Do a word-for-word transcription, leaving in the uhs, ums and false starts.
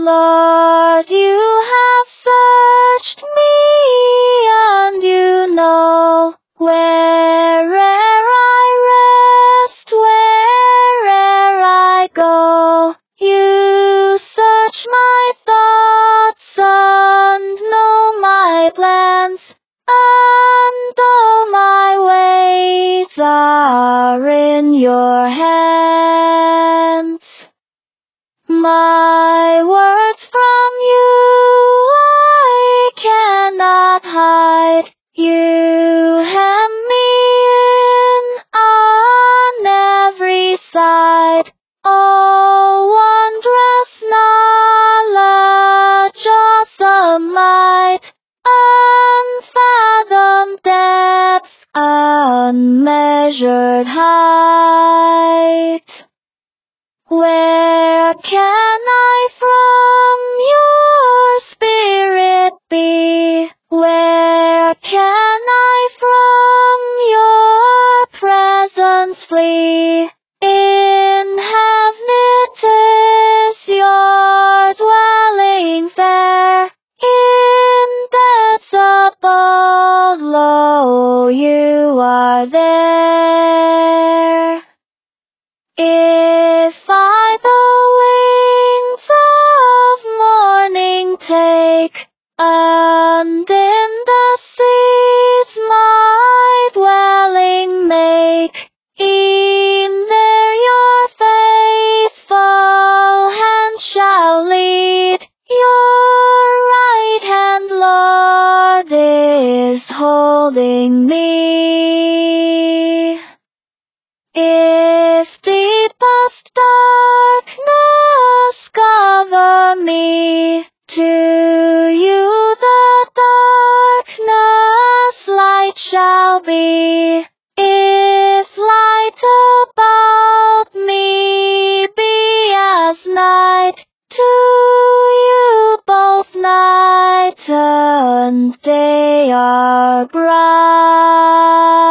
Lord, you have searched me, and you know where'er I rest, where'er I go. You search my thoughts and know my plans, and all my ways are in your hands. My words from you I cannot hide. You hem me in on every side. Oh, wondrous knowledge, awesome might, unfathomed depth, unmeasured height. Where can I from your spirit be? Where can I from your presence flee? In heaven it is your dwelling fair. In death's abode, lo, you are there. If I the wings of morning take, and in the seas my dwelling make, e'en there your faithful hand shall lead. Your right hand, Lord, is holding me. If deepest darkness cover me, to you the darkness light shall be. If light about me be as night, to you both night and day are bright.